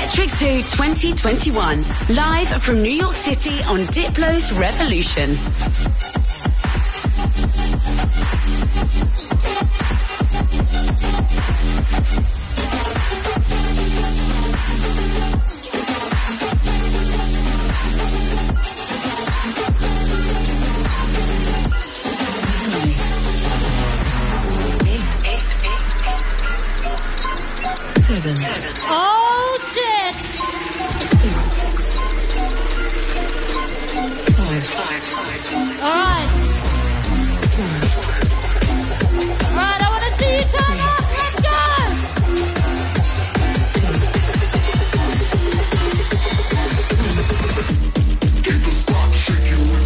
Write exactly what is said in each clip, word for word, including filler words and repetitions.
Electric Zoo twenty twenty-one, live from New York City on Diplo's Revolution. Seven. Oh, shit! Six. Five. All right. Four. All right, I want to see you turn up. Let's go! Keep the spot shaking with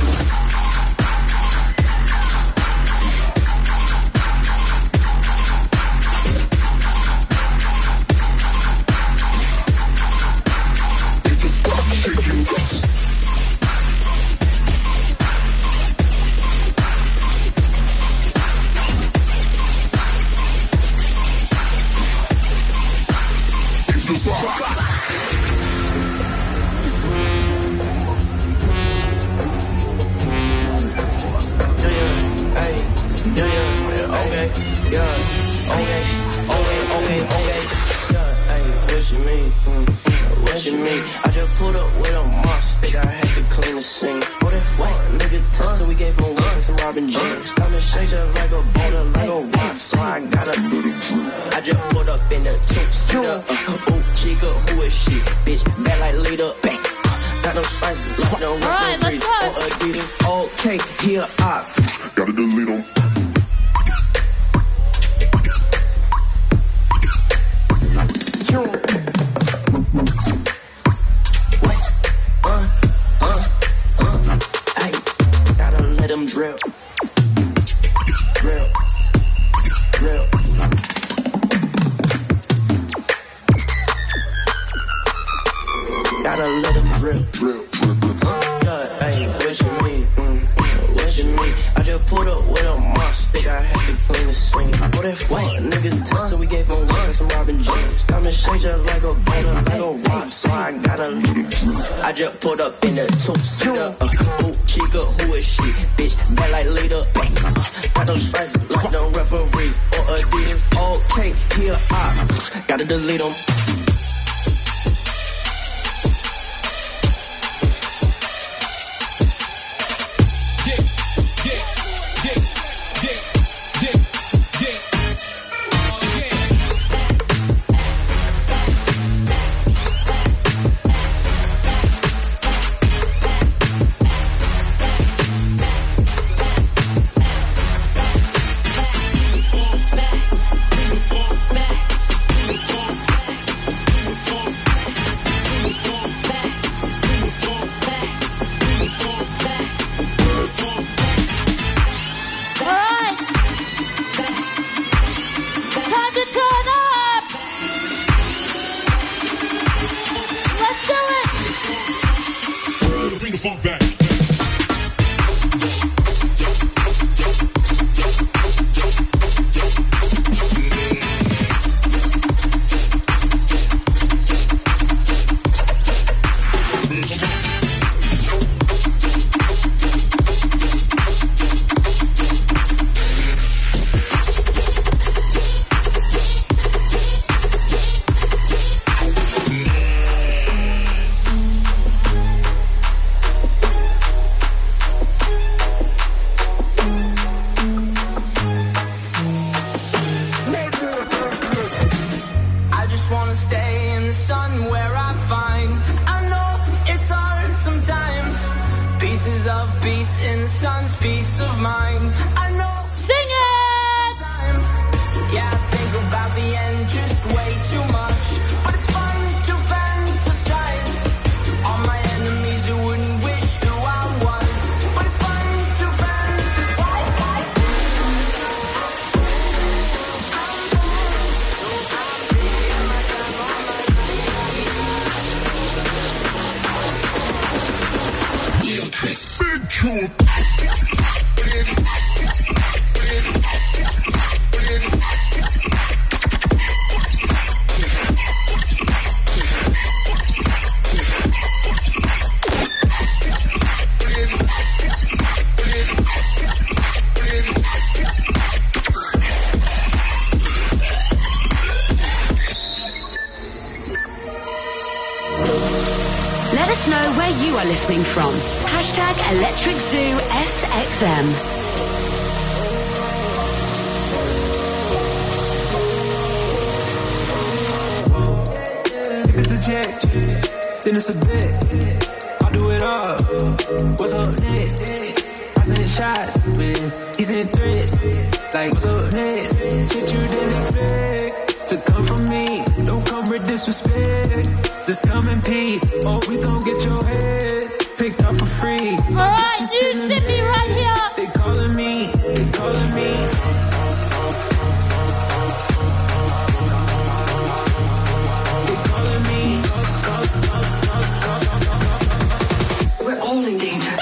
Big where you are listening from. Hashtag Electric Zoo S X M. If it's a check, then it's a bet. I'll do it all. What's up next? I sent shots, man. He sent threats. Like, what's up next? Shit you didn't expect to come from me. Don't come with disrespect. Just come in peace. Oh, we gon' get your head picked up for free. Alright, you Sippy right here. They calling me. They calling me. We're all in danger.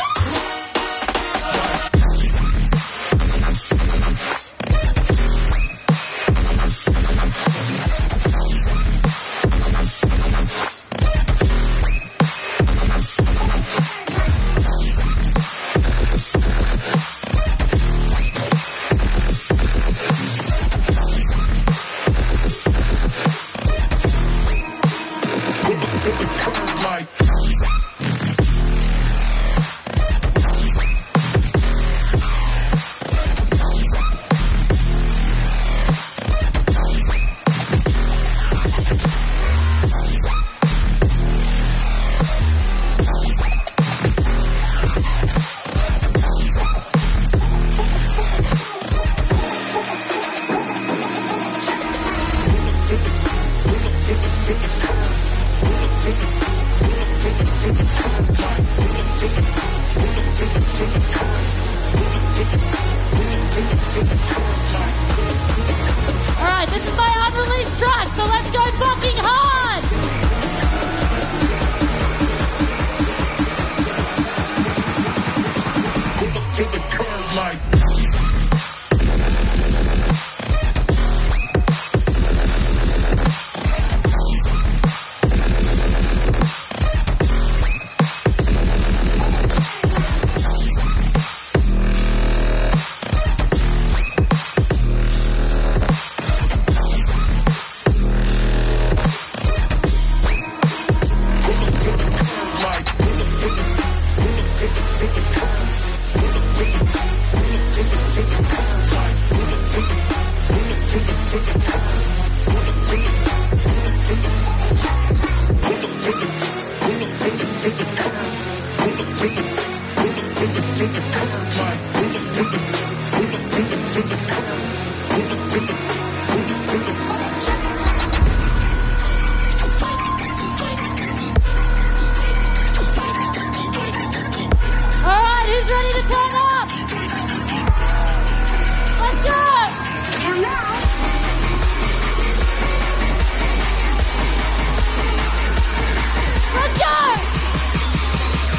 Alright, this is my unreleased track, so let's go fucking hard! To the curb like. Alright, who's ready to turn up? Let's go! And now... Let's go!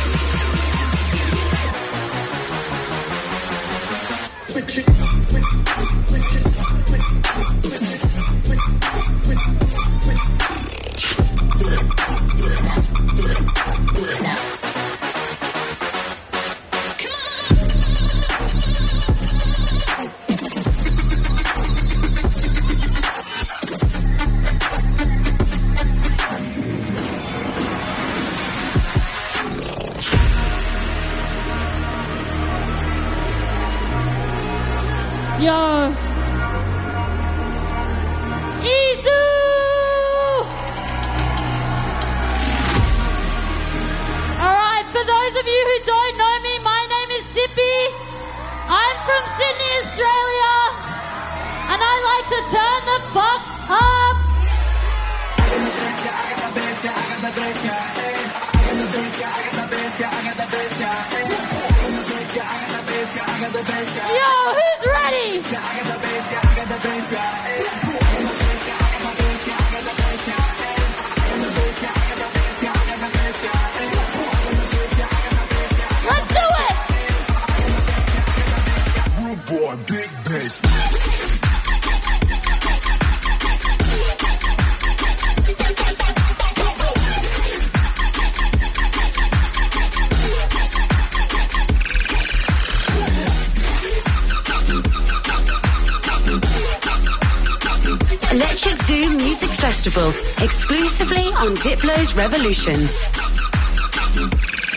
Yo. Izu! Alright, for those of you who don't know me, my name is Sippy. I'm from Sydney, Australia. And I like to turn the fuck up. Yo, who's ready? Let's do it! Rude boy, big bass. Electric Zoo Music Festival, exclusively on Diplo's Revolution.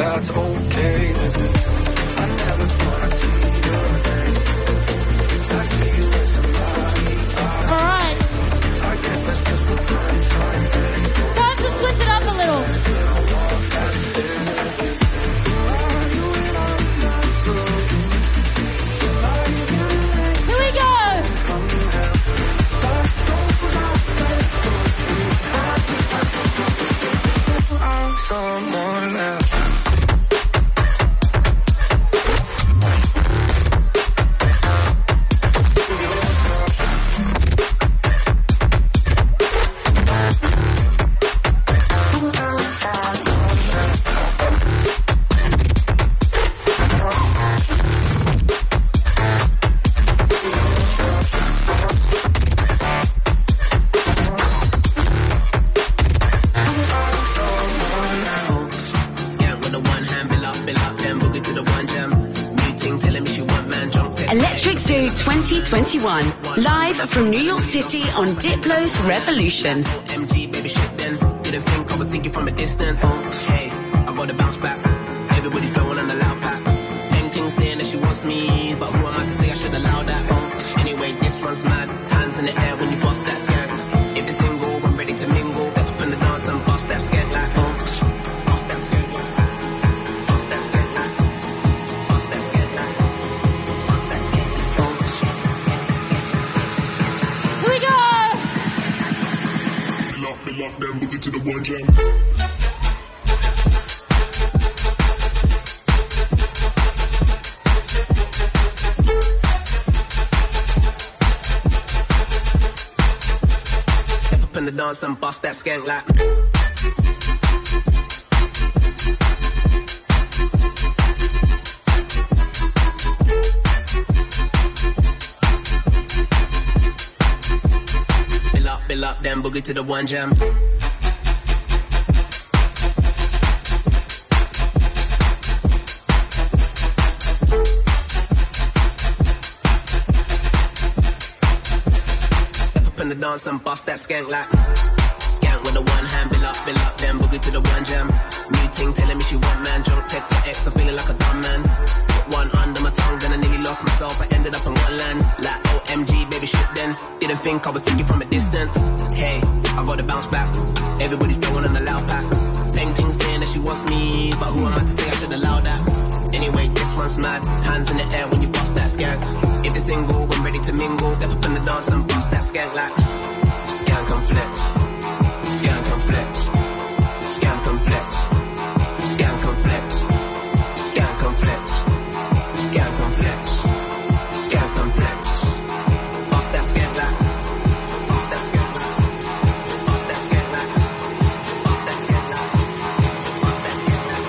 that's okay with me. I never thought I'd see your name. I see you with somebody. All right. I guess that's just the prime time thing. Time to switch it up a little. Here we go. Someone else. Electric Zoo twenty twenty-one, live from New York City on Diplo's Revolution. M G, baby, shit then. Didn't think I was sinking from a distance. Hey, I gotta bounce back. Everybody's blowing on the loud pack. Painting saying that she wants me, but who am I to say I should allow that? Anyway, this one's mad. Hands in the air when you bust that skank. If it's single, I'm ready to mingle. Step up in the dance and bust that skank like oh. Bust that skank like bust that skank like bust that skank like bust that skank like oh. Here we go. Lock me, lock them, boogie to the one jam. In the dance and bust that skank like Bill up, bill up, then boogie to the one jam. In the dance and bust that skank like skank with the one hand, bill up, bill up, then boogie to the one jam. New ting telling me she want man, drunk text her ex, I'm feeling like a dumb man. Put one under my tongue, then I nearly lost myself, I ended up in one land. Like O M G, baby shit then, didn't think I was sinking from a distance. Hey, I gotta bounce back, everybody's blowing on the loud pack. Painting saying that she wants me, but who am I to say I should allow that? Anyway, this one's mad, hands in the air when you bust that skank. If it's single, I'm ready to mingle. Step up in the dance and bust that skank like skank and flex, skank and flex, skank and flex, skank and flex, skank and flex, skank and flex, skank and flex. Bust that skank like, bust that skank like, bust that skank like, bust that skank like, bust that skank like.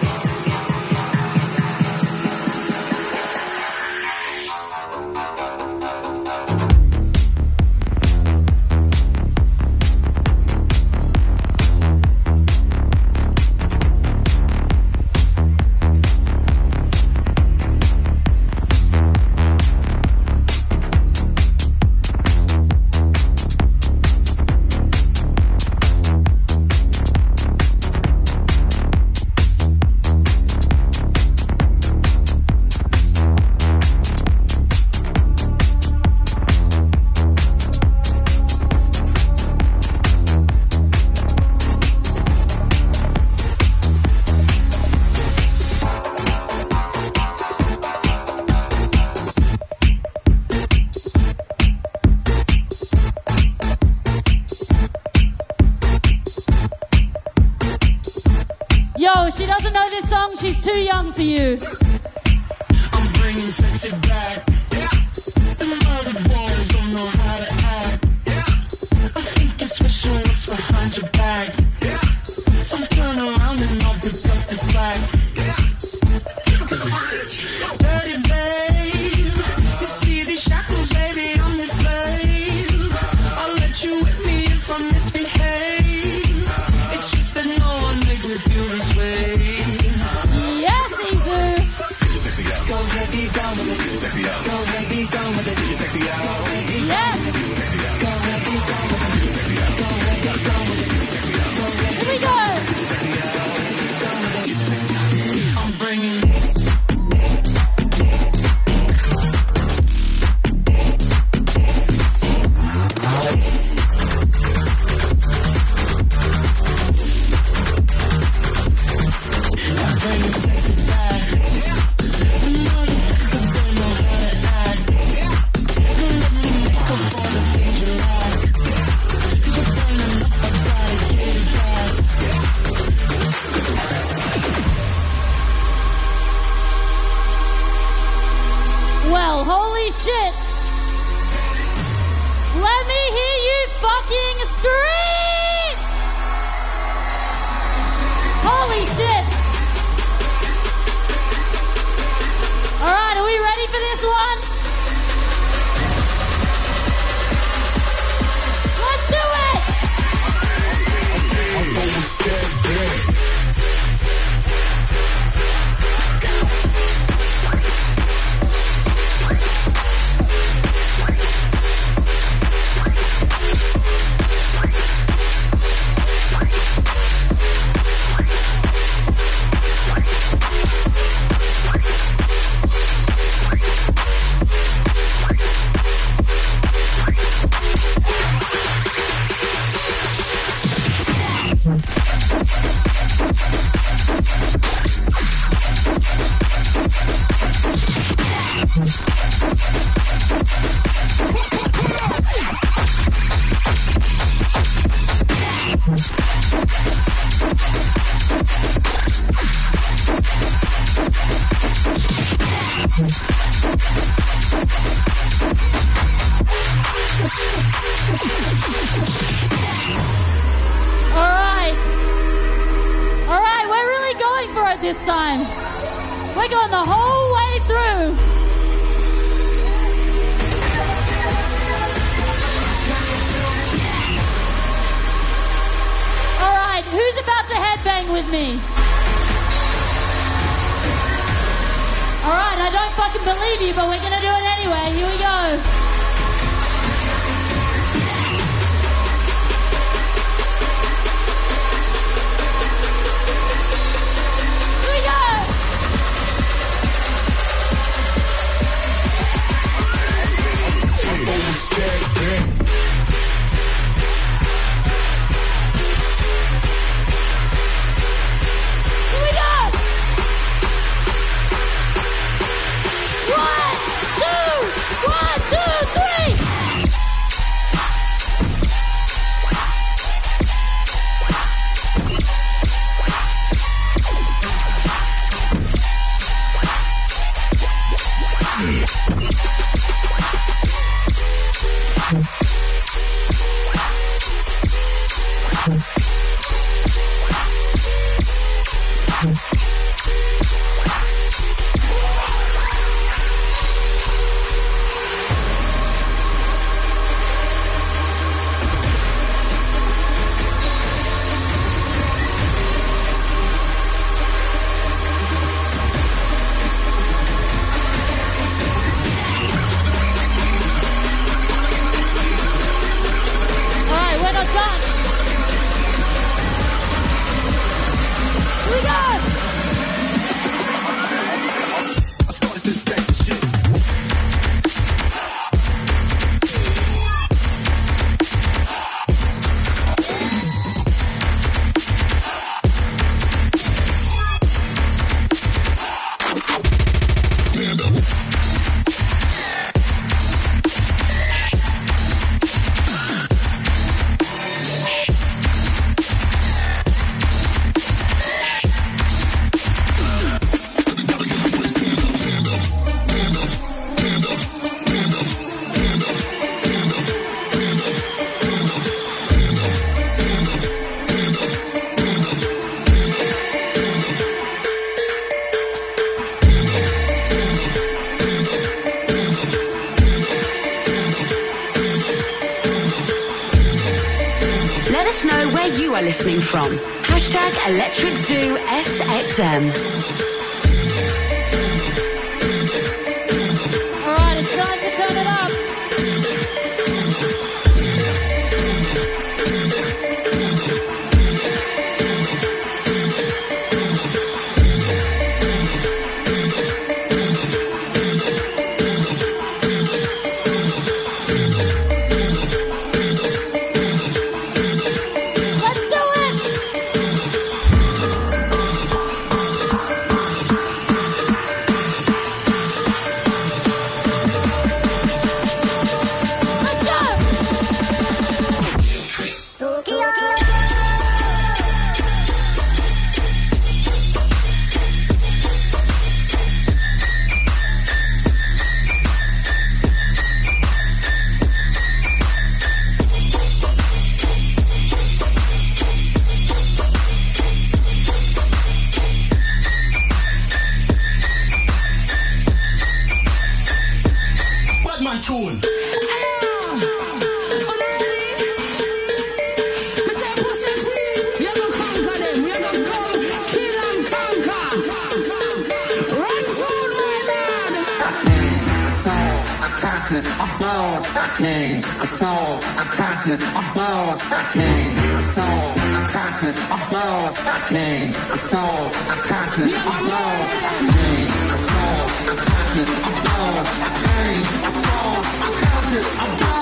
Yo, she doesn't know this song. She's too young for you. I'm bringing sexy back. Yeah. Them other boys don't know how to act. Yeah. I think it's special what's behind your back. Yeah. So turn around and I'll pick up the slack. Yeah. Dirty babe, you see these shackles, baby, I'm your slave. I'll let you whip me if I misbehave. It's just that no one makes me feel this way. Yes, he do. Go heavy down with it. holy shit. Let me hear you fucking scream! Holy shit. All right, are we ready for this one? Let's do it! I'm going scared, bad. This time. We're going the whole way through. All right, who's about to headbang with me? All right, I don't fucking believe you, but we're gonna do it anyway. Here we go. Listening from hashtag Electric Zoo S X M. All right, it's time to turn it up. tune. I bought, I came, I saw, I conquered, I bought, I came, I saw, I conquered, I bought, I came, I saw, I conquered, I bought, I came, I saw, I conquered, I bought, I came, I saw, I conquered, I bought.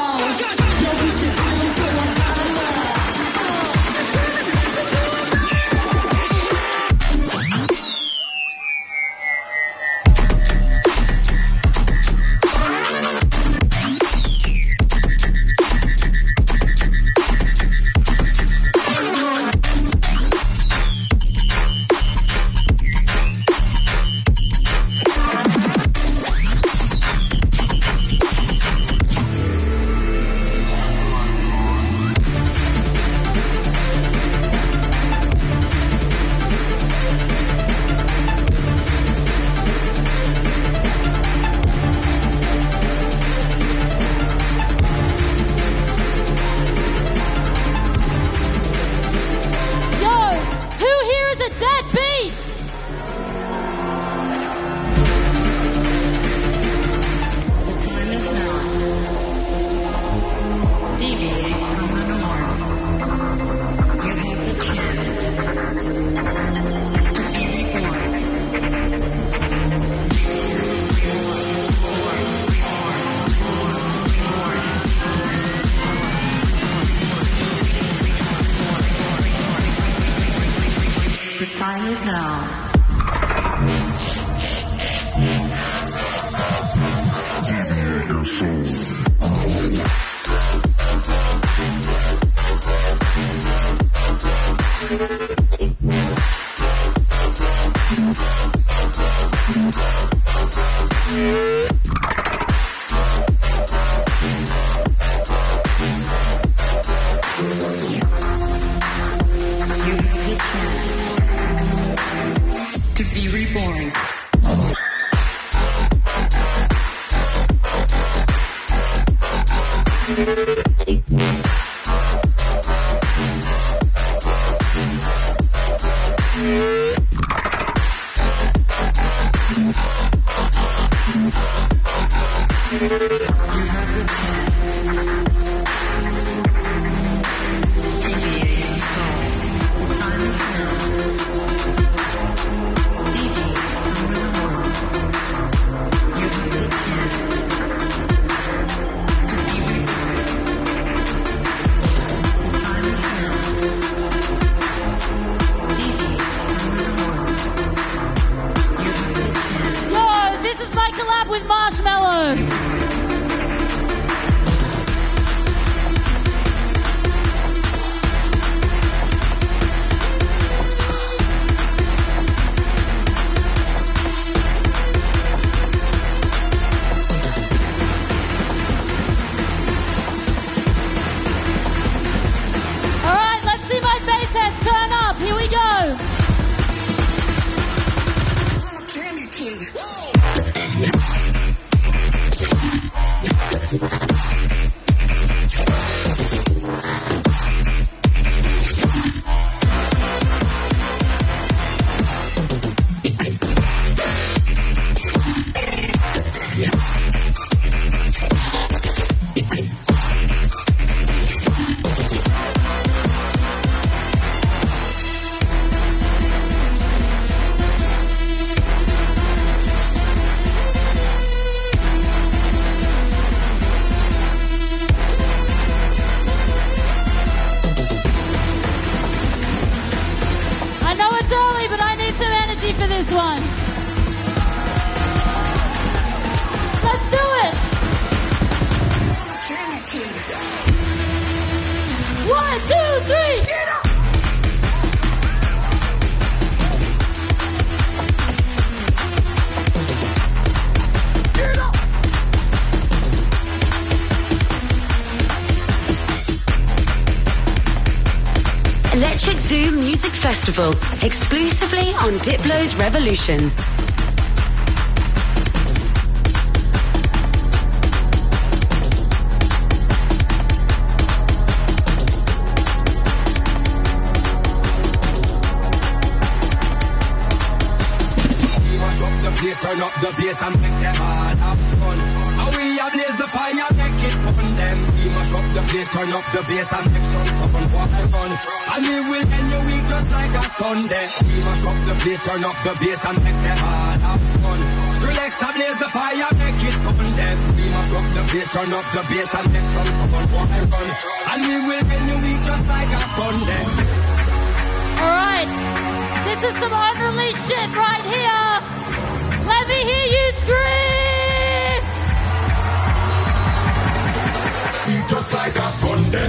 Electric Zoo Music Festival, exclusively on Diplo's Revolution. place, turn up the bass and make them all have fun. How we ablaze the fire, make it burn them. We mash up the place, turn up the bass and make some fun. What I run, and we will end your week just like a Sunday. We mash up the place, turn up the bass and make them all have fun. Skrillex ablaze the fire, make it burn them. We mash up the place, turn up the bass and make some fun. What I run, and we will end your week just like a Sunday. Alright, this is some unreleased shit right here. Let me hear you scream! Eat just like a Sunday.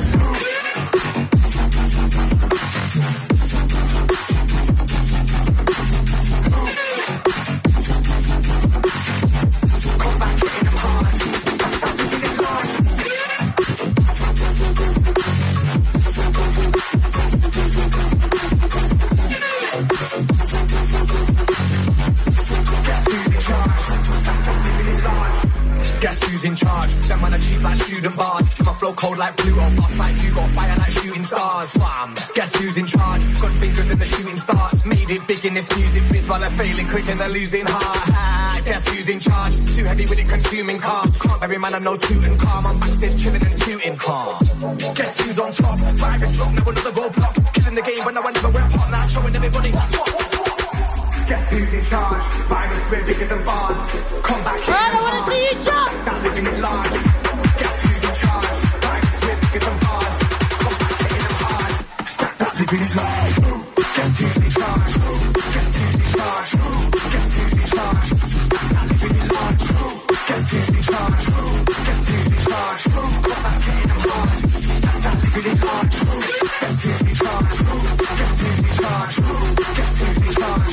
Guess who's in charge? Them man are cheap like student bars. My flow cold like Pluto, boss like you, got fire like shooting stars. Bam. Guess who's in charge? Got fingers in the shooting stars. Made it big in this music biz while they're failing quick and they're losing heart. Ah, guess who's in charge? Too heavy with it, consuming carbs. Can't every man I know tooting calm. I'm backstage chilling and tooting calm. Guess who's on top? Virus lock, never another roadblock. Killing the game, but no one never went pop. Now I'm showing everybody what's what, what's what. Guess who's in charge? Virus way bigger than bars. Come back here. Alright, I want to see you jump. Now living it large. Guess who's in charge? Virus way bigger than bars. Come back hitting them hard. Stack that living it large. Guess who's in charge? Guess who's in charge? Guess who's in charge? Stack that living it large. Guess who's in charge? Guess who's in charge? Come back hitting them hard. Stack that living it large. Guess who's in charge? Guess who's in charge? Guess who's in charge?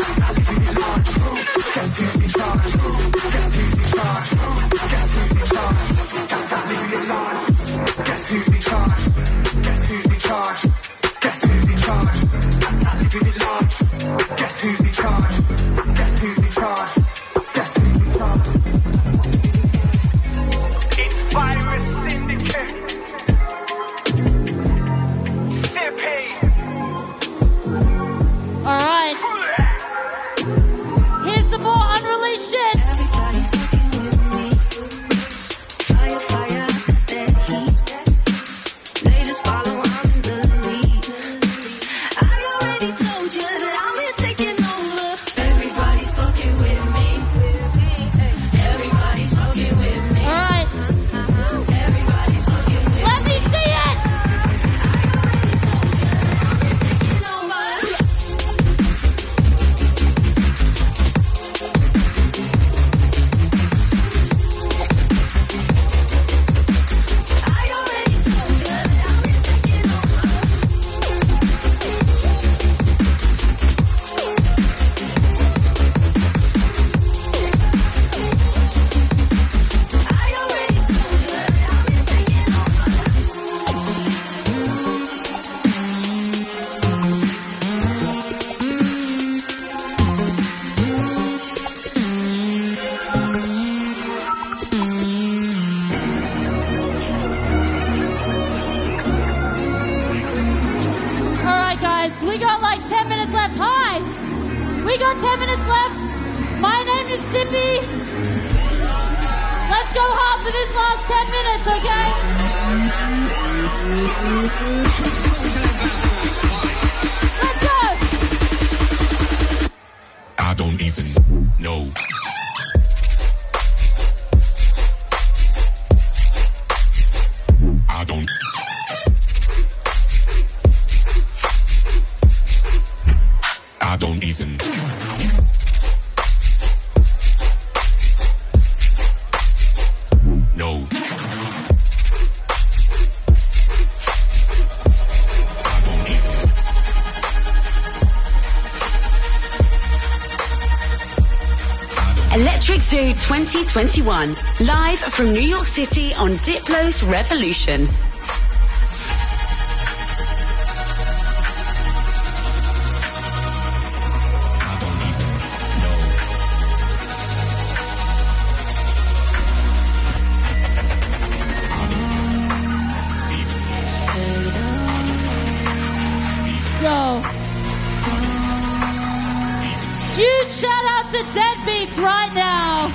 Guess who's in charge? Guess who's in charge? Guess who's in charge? That living it large. Guess who's in charge? Guess who's in charge? Guess who's in charge? That living it large. Guess who's in charge? Guess who's in charge? Guess who's in charge? It's Virus Syndicate. Sippy. All right. Some more unreleased shit. Everybody's fucking with me. Fire, fire, that heat. They just follow, I'm in the lead. I already told you that I'm here taking over. Everybody's fucking with me. Everybody's fucking with me. Alright. Everybody's fucking with me. Let me see it. I already told you that I'm here taking over. Alright guys, we got like ten minutes left. Hi! We got ten minutes left. My name is Sippy. Let's go hard for this last ten minutes, okay? Let's go! I don't even know. I don't. I don't even. No. I don't even. Electric Zoo twenty twenty-one, live from New York City on Diplo's Revolution. Yo. Huge shout shout out to Deadbeats right now.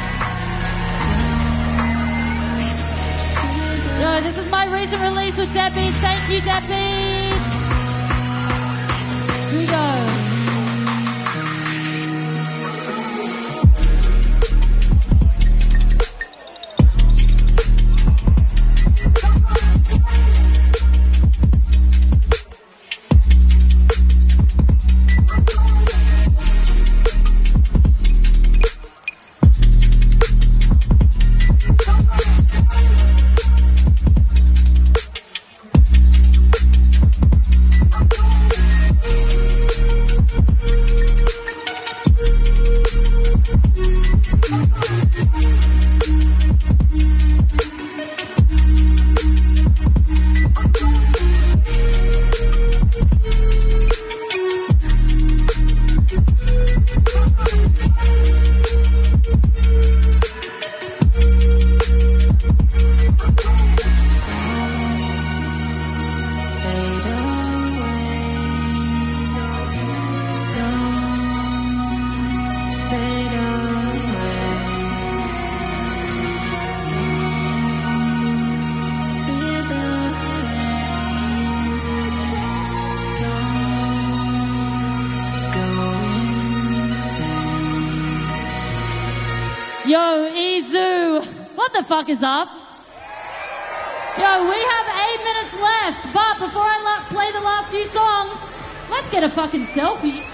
Yo, this is my recent release with Deadbeats. Thank you, Deadbeats. Here we go. Yo, Izu, what the fuck is up? Yo, we have eight minutes left, but before I la- play the last few songs, let's get a fucking selfie.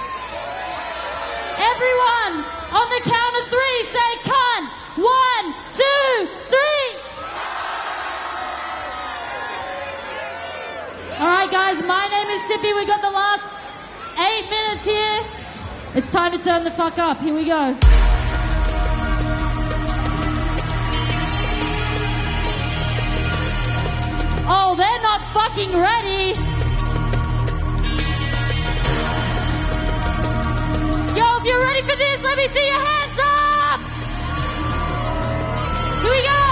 Everyone, on the count of three, say cunt. One, two, three. All right, guys, my name is Sippy. We got the last eight minutes here. It's time to turn the fuck up. Here we go. Oh, they're not fucking ready. Yo, if you're ready for this, let me see your hands up. Here we go.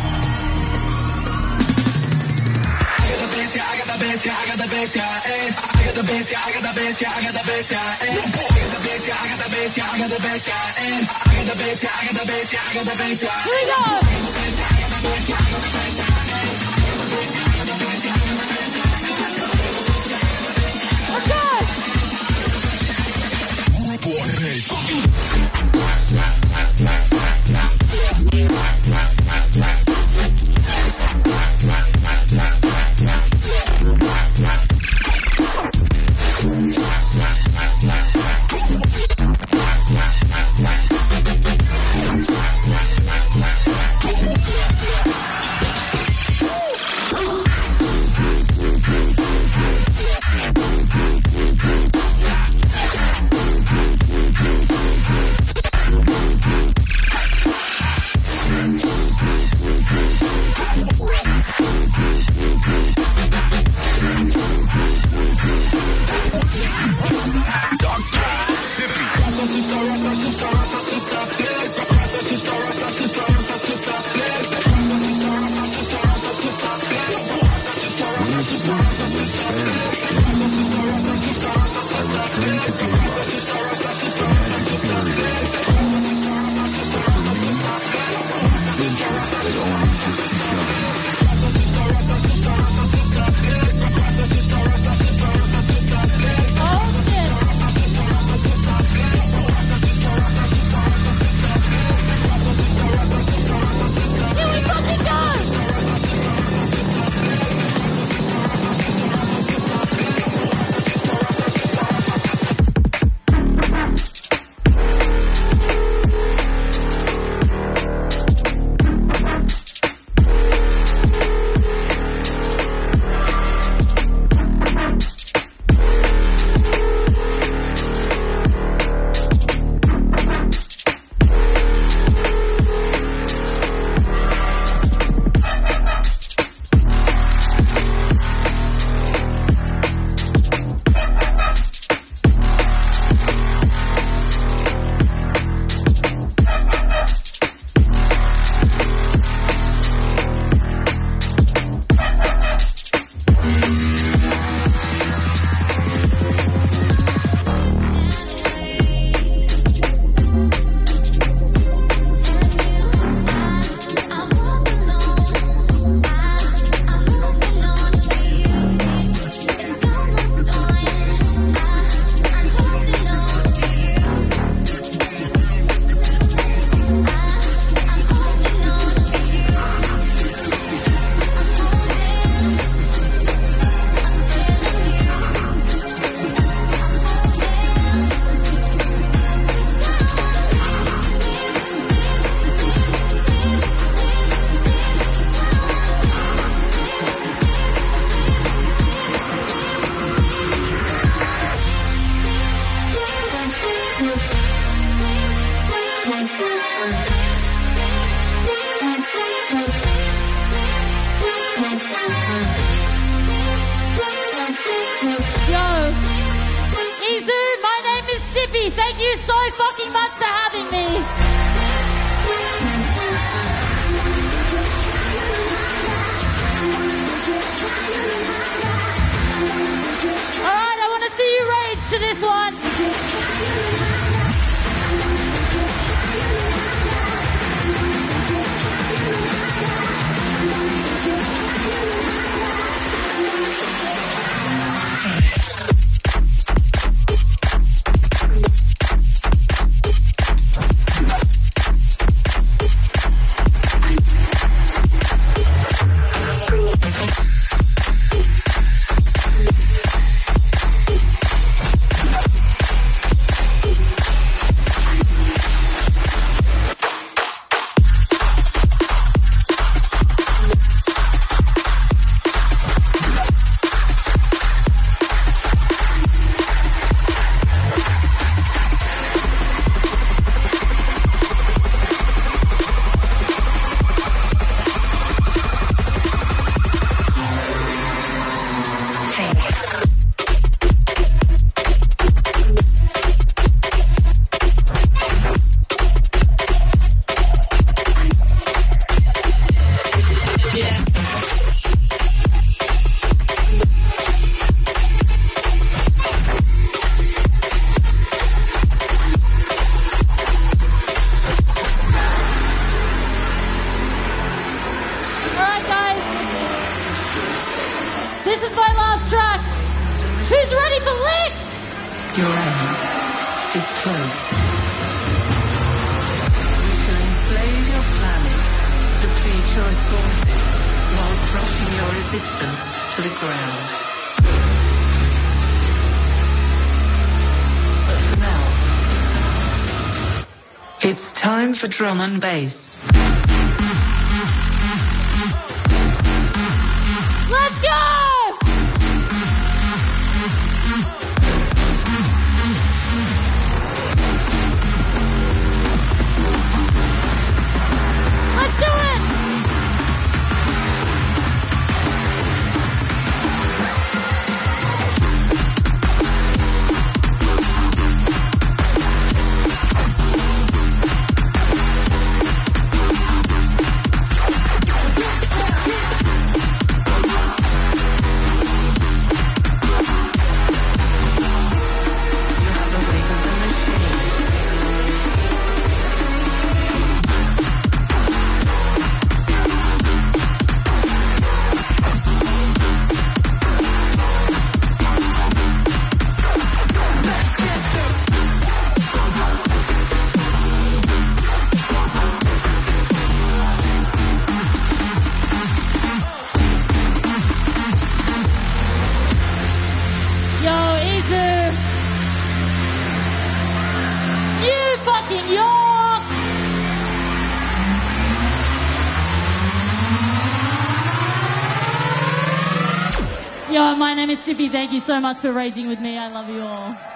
I got the bass, yeah, I got the bass, yeah, I got the bass, yeah, eh. I got the bass, yeah, I got the bass, yeah, I got the bass, yeah, eh. I got the bass, yeah, I got the bass, yeah, I got the bass, yeah, eh. I got the bass, yeah, I got the bass, yeah, I got the bass, yeah. Here we go. I got the bass, yeah, I got the bass, yeah, I got the bass, yeah, eh. Let's go! fucking much for having me. Alright, I want to see you rage to this one. It's time for drum and bass. Let's go! Let's do it! Yo, my name is Sippy. Thank you so much for raging with me. I love you all.